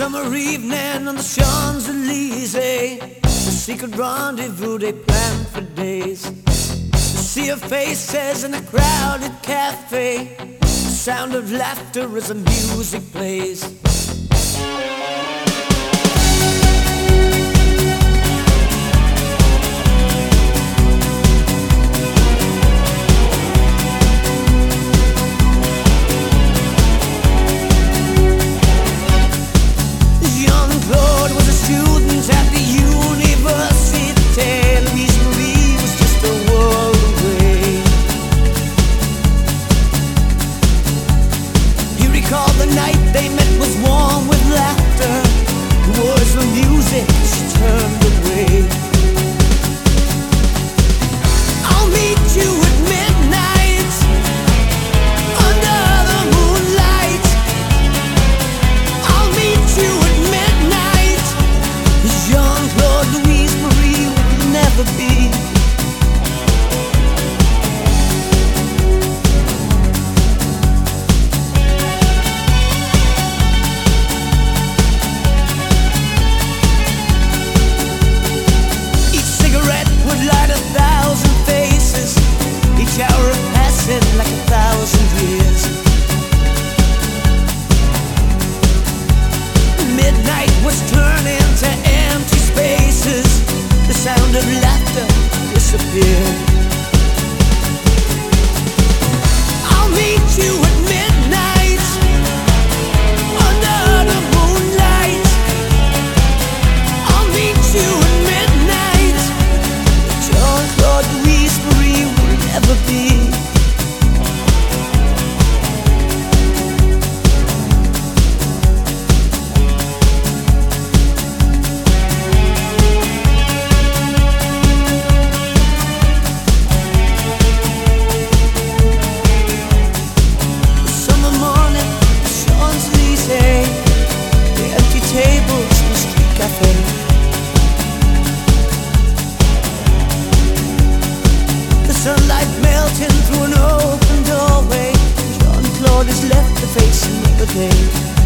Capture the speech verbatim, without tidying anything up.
summer evening on the Champs-Élysées, the secret rendezvous they planned for days. To see your faces in a crowded cafe, the sound of laughter as the music plays. The night they met was warm with laughter. The words of music she turned away. I'll meet you at midnight under the moonlight. I'll meet you at midnight. Jean-Claude Louise Marie will never be. Like a thousand years. Midnight was turning to empty spaces. The sound of laughter disappeared. I'll meet you at midnight under the moonlight. I'll meet you at midnight. Jean-Claude Louise Marie will never be. Sunlight melting through an open doorway. Jean-Claude has left the face another day.